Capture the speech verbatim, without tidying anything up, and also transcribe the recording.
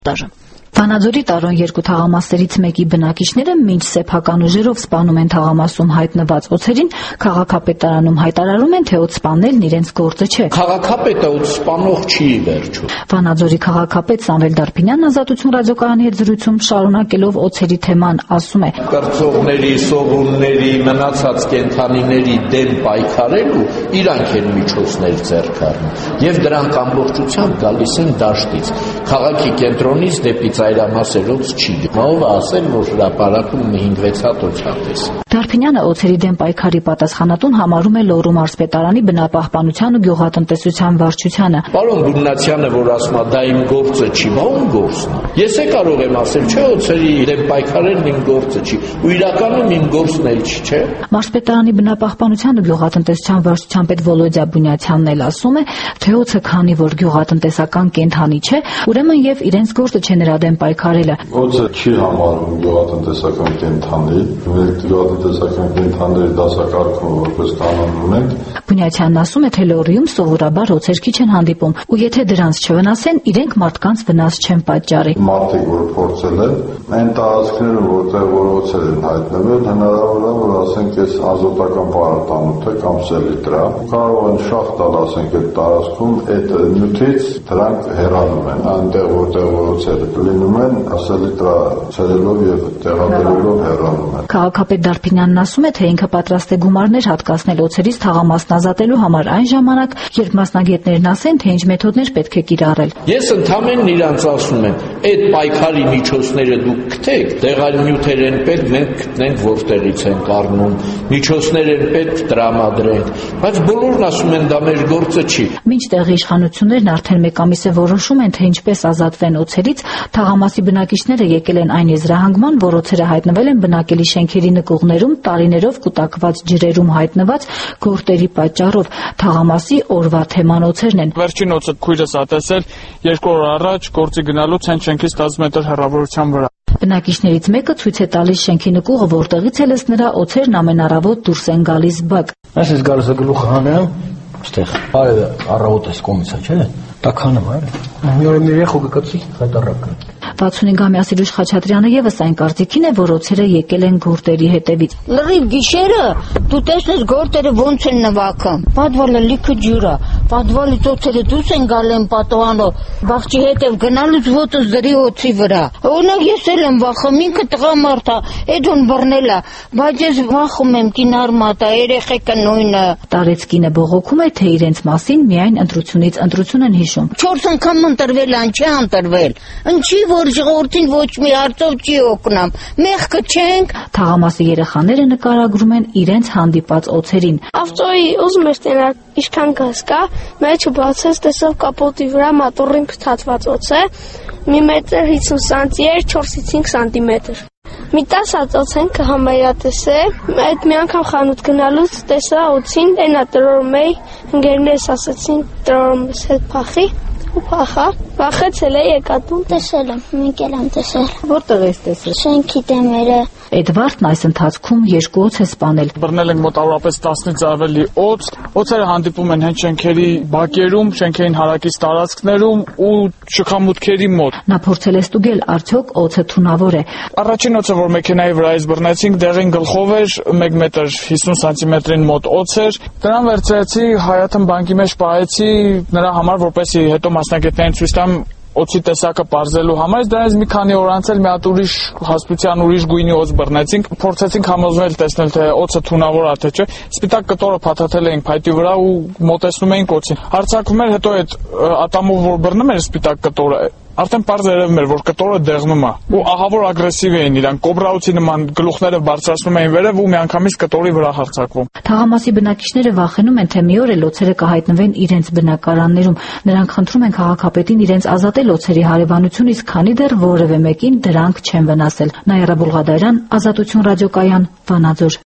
Վանաձորի Տարոն երկու թաղամասերից մեկի բնակիչները մինչ սեփական ուժերով սպանում են թաղամասում հայտնված օձերին, քաղաքապետարանում հայտարարում են, թե օձ սպանելն իրենց գործը չէ։ Քաղաքապետը օձ սպանող չի վերջում։ Վանաձորի քաղաքապետ Սամվել Դարբինյանն Ազատություն ռադիոկայանի հետ զրույցում շարունակելով օձերի թեման ասում է. Կրծողների, սողունների, մնացած կենդանիների դեմ պայքարելու իրանք են միջոցներ ձեռք առնում եւ դրանք ամբողջությամբ գալիս են դաշտից։ Քաղաքի կենտրոնից դեպի ծայրամասերով չի գնով ասել, որ հրապարակում հինգ-վեց հատ օձատես։ Դարբինյանը օձերի դեմ պայքարի պատասխանատուն համարում է Լոռու մարզպետարանի բնապահպանության ու գյուղատնտեսության վարչությանը։ Պարոն Բուրնացյանը, որ ասում է դա իմ գործը չի, բա ում գործն է։ Ես է կարող եմ ասել, չէ, օձերի դեմ պայքարելն իմ գործը չի, ու իրականում իմ գործն էլ չի, չէ։ Մարզպետարանի բնապահպանության ու գյուղատնտեսության վարչության պետ Վոլոդիա Բունյացյանն էլ ասում է, թե օձը քանի որ գյուղատնտեսական կենդանի չէ, ուրեմն եւ իրենց գործը չէ նրա դեմ պայքարելը։ Օձը չի համարվում գյուղատնտեսական կենդանի, մեր գյուղատնտեսական կենդանների դասակարգումը որպես կանոն ունենք։ Բունյացյանն ասում է, թե Լոռիում սովորաբար օձեր քիչ են հանդիպում, ու եթե դրանց չվնասեն, իրենք մարդկանց վնաս չեն պատճառի։ Մարդիկ, որ փորձել են, այն տարածքներում, որտեղ որ օձեր են հայտնվել, հնարավոր է, որ ասենք այս ազոտական պարարտանյութ է կամ սելիտրա, կարող են շախ տալ, ասենք այդ տարածքում այդ նյութից դրանք հեռանում են, այնտեղ որտեղ որ օձերը լինում են, սելիտրա ցերելով եւ տեղադրելով հեռանում են։ Քաղաքապետ Դարբինյանն ասում է, թե ինքը պատրաստ է գումարներ հատկացնել օձերից թաղամասն ազատելու համար այն ժամանակ, երբ մասնագետներն ասեն, թե ինչ մեթոդներ պետք է կիրառել։ Ես ընդհանրեն իրանց ասում եմ, այդ պայքարի միջոցները դուք գտեք, տեղալ նյութեր են պետք, մենք գտնենք որտեղից են կառնում, միջոցներ են պետք տրամադրենք, բայց բոլորն ասում են դա մեր գործը չի։ Մինչդեռ իշխանություններն արդեն մեկ ամիս է որոշում են, թե ինչպես ազատվեն օձերից, թաղամասի բնակիչները եկել են այն եզրահանգման, որ օձերը հայտնվել են բնակելի շենքերի նկուղներում, տարիներով կուտակված ջրերում հայտնված գորտերի պատճառով։ Թաղամասի օրվա թեման օձերն են։ Վերջին օձը քույրս ա տեսել երկու օր առաջ գործի գնալուց հենց շենքից տասը մետր հեռավորության վրա։ Բնակիչներից մեկը ցույց է տալիս շենքի նկուղը, որտեղից էլ ըստ նրա օձերն ամենառավոտ դուրս են գալիս բակ։ Այս ես գալիս է գլուխը հանեմ, այստեղ այ առավոտ էս կոմից է, չէ՞։ Տականում է։ Մի օր մի երեխա գկացի հայտարարական։ վաթսունհինգամյա Սիրուժ Խաչատրյանը եւս այն կարծիքին է, որ օձերը եկել են գորտերի հետևից։ Լրիվ գիշերը դու տեսնես գորտերը ոնց են նվագում։ Պատվալը լիքը ջուր է, պատվալից օձերը դուրս են գալու են պատողանով, բաղջի հետև գնալուց ոտս դրի օձի վրա։ Օրինակ ես էլ եմ վախում, ինքը տղամարդ է, էդուն բռնել է, բայց ես վախում եմ կինարմատ է, երեխեքը նույնը։ Տարեց կինը բողոքում է, թե իրենց մասին միայն ընտրությունից ընտրություն են հիշում։ Չորս անգամ ընտրվել են, չի ընտրվել։ Ինչի որ ժողովրդին ոչ մի հարցով չի օգնամ։ Մեղքը չենք։ Թաղամասի երեխաները նկարագրում են իրենց հանդիպած օձերին։ Ավտոյի ուզում էր տենալ ինչքան գազ կա, մեջը բացեց, տեսավ կապոտի վրա մատուռին փթաթված օձ է, մի մետր հիսուն սանտի էր, չորսից հինգ սանտիմետր։ Մի տասը օձեն կհամարյատես է, այդ մի անգամ խանութ գնալուց տեսա օձին, այնա տրորում էի, ընկերներս ասեցին տրորում ես հետ փախի, ու փախա, վախեցել է եկատուն, տեսել եմ, մենք էլ եմ տեսել։ Որտեղ ես տեսել։ Շենքի դեմերը։ Էդվարդն այս ընթացքում երկու օձ է սպանել։ Բռնել ենք մոտավորապես տասնից ավելի օձ, օձերը հանդիպում են հենց շենքերի բակերում, շենքերին հարակից տարածքներում ու շքամուտքերի մոտ։ Նա փորձել է ստուգել, արդյոք օձը թունավոր է։ Առաջին օձը, որ մեքենայի վրայից բռնեցինք, դեղին գլխով էր, մեկ մետր հիսուն սանտիմետրին մոտ օձ էր։ Դրան վերցրեցի, Հայաթն բանկի մեջ պահեցի նրա համար, որպեսզի հետո մասնագետներին ցույց տամ օձի տեսակը պարզելու համար, դրանից մի քանի օր անց էլ մի հատ ուրիշ հասպության ուրիշ գույնի օձ բռնեցինք, փորձեցինք համոզվել տեսնել, թե օձը թունավոր է թե չէ։ Սպիտակ կտորը փաթաթել էինք փայտի վրա ու մոտեցնում էինք օձին։ Հարցակվում էր, հետո այդ ատամով որ բռնում էր սպիտակ կտորը, արդեն պարզ երևում էր, որ կտորը դեղնում է ու ահավոր ագրեսիվ էին իրանք, կոբրաուցի նման գլուխները բարձրացնում էին վերև ու միանգամից կտորի վրա հարձակվում։ Թաղամասի բնակիչները վախենում են, թե մի օր էլ օձերը կհայտնվեն իրենց բնակարաններում։ Նրանք խնդրում են քաղաքապետին իրենց ազատել օձերի հարևանությունից, քանի դեռ որևէ մեկին դրանք չեն վնասել։ Նաիրա Բուլղադարյան, Ազատություն ռադիոկայան, Վանաձոր։